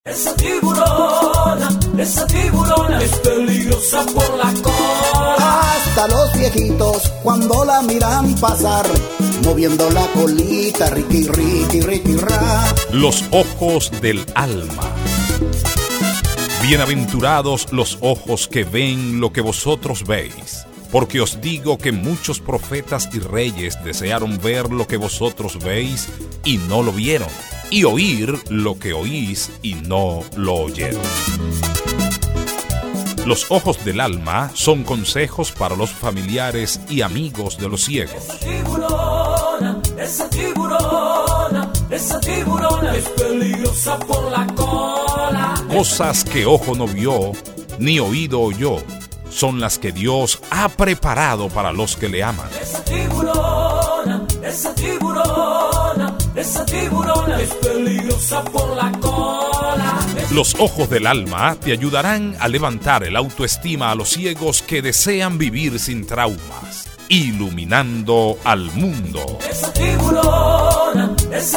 Esa tiburona es peligrosa por la cola. Hasta los viejitos cuando la miran pasar, moviendo la colita, riqui, riqui, riqui, ra. Los ojos del alma. Bienaventurados los ojos que ven lo que vosotros veis, porque os digo que muchos profetas y reyes desearon ver lo que vosotros veis y no lo vieron, y oír lo que oís y no lo oyeron. Los ojos del alma son consejos para los familiares y amigos de los ciegos. Esa tiburona es peligrosa por la cola. Cosas que ojo no vio, ni oído oyó, son las que Dios ha preparado para los que le aman. Esa tiburona es peligrosa por la cola. Los ojos del alma te ayudarán a levantar el autoestima a los ciegos que desean vivir sin traumas, iluminando al mundo. Esa tiburona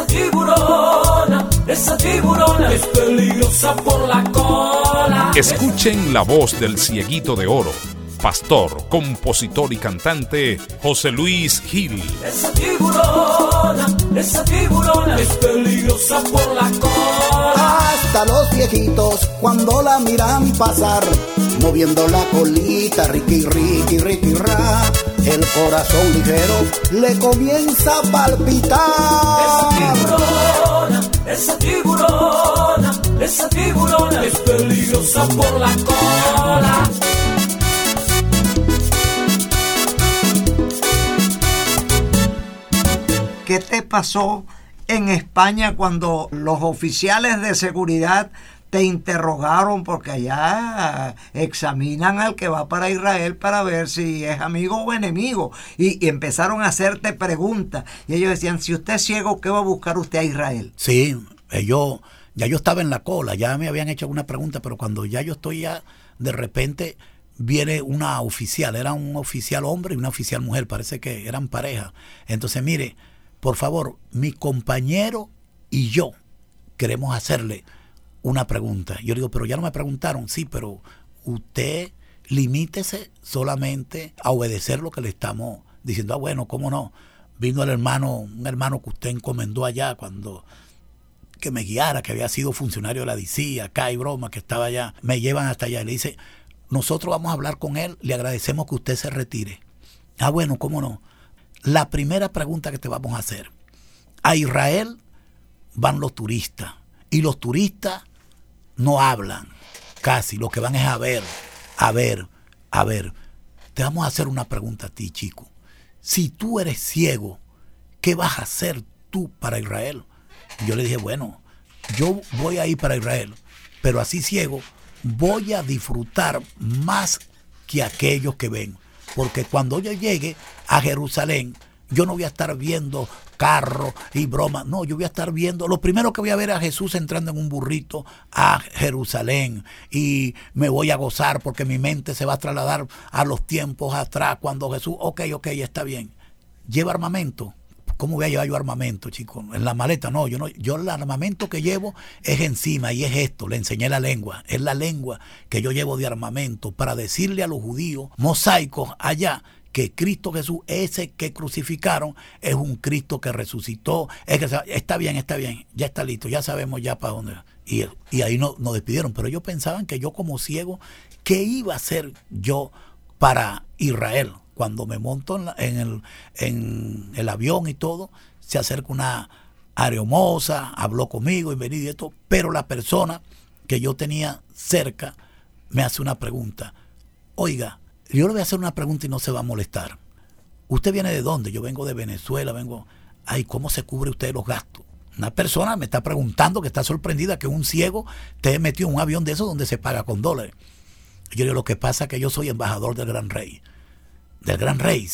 es peligrosa por la cola. Escuchen la voz del cieguito de oro, pastor, compositor y cantante José Luis Gil. Esa tiburona es peligrosa por la cola. Hasta los viejitos cuando la miran pasar, moviendo la colita, riqui, riqui, riqui, ra. El corazón ligero le comienza a palpitar. Esa tiburona es peligrosa por la cola. ¿Qué te pasó en España cuando los oficiales de seguridad te interrogaron? Porque allá examinan al que va para Israel para ver si es amigo o enemigo. Y empezaron a hacerte preguntas. Y ellos decían, si usted es ciego, ¿qué va a buscar usted a Israel? Sí, yo estaba en la cola, ya me habían hecho una pregunta, pero cuando ya yo estoy de repente viene una oficial, era un oficial hombre y una oficial mujer, parece que eran pareja. Entonces, mire, por favor, mi compañero y yo queremos hacerle una pregunta. Yo digo, pero ya no me preguntaron. Sí, pero usted limítese solamente a obedecer lo que le estamos diciendo. Ah, bueno, ¿cómo no? Vino un hermano que usted encomendó allá que me guiara, que había sido funcionario de la DICI, acá y broma, que estaba allá. Me llevan hasta allá y le dice, nosotros vamos a hablar con él, le agradecemos que usted se retire. Ah, bueno, ¿cómo no? La primera pregunta que te vamos a hacer. A Israel van los turistas y los turistas no hablan casi, lo que van es a ver. Te vamos a hacer una pregunta a ti, chico. Si tú eres ciego, ¿qué vas a hacer tú para Israel? Y yo le dije, bueno, yo voy a ir para Israel, pero así ciego voy a disfrutar más que aquellos que ven. Porque cuando yo llegue a Jerusalén, yo no voy a estar viendo carros y bromas. No, yo voy a estar viendo, lo primero que voy a ver es a Jesús entrando en un burrito a Jerusalén. Y me voy a gozar porque mi mente se va a trasladar a los tiempos atrás cuando Jesús, ok, está bien. ¿Lleva armamento? ¿Cómo voy a llevar yo armamento, chicos? En la maleta, no, yo el armamento que llevo es encima y es esto, le enseñé la lengua, es la lengua que yo llevo de armamento para decirle a los judíos mosaicos allá que Cristo Jesús, ese que crucificaron, es un Cristo que resucitó, está bien, ya está listo, ya sabemos ya para dónde. Y ahí nos despidieron, pero ellos pensaban que yo como ciego, ¿qué iba a hacer yo para Israel? Cuando me monto en el avión y todo, se acerca una aeromoza, habló conmigo y vení y esto, pero la persona que yo tenía cerca me hace una pregunta. Oiga, yo le voy a hacer una pregunta y no se va a molestar. ¿Usted viene de dónde? Yo vengo de Venezuela, Ay, ¿cómo se cubre usted los gastos? Una persona me está preguntando, que está sorprendida que un ciego te metió en un avión de esos donde se paga con dólares. Yo digo, lo que pasa es que yo soy embajador del Gran Rey. Del Gran Rey, sí.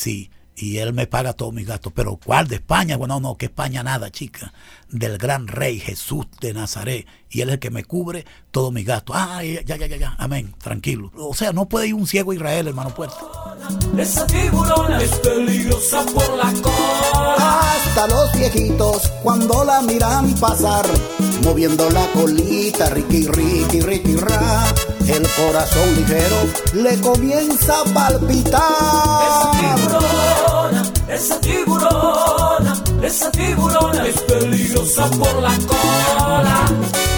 y él me paga todos mis gastos. Pero ¿cuál? ¿De España? Bueno, no, que España nada, chica. Del gran rey Jesús de Nazaret. Y él es el que me cubre todos mis gastos. Ya, amén, tranquilo. O sea, no puede ir un ciego a Israel, hermano Puerto. Esa tiburona es peligrosa por la cola. Hasta los viejitos cuando la miran pasar, moviendo la colita, riqui, riqui, riqui, ra, el corazón ligero le comienza a palpitar. Esa tiburona es peligrosa por la cola.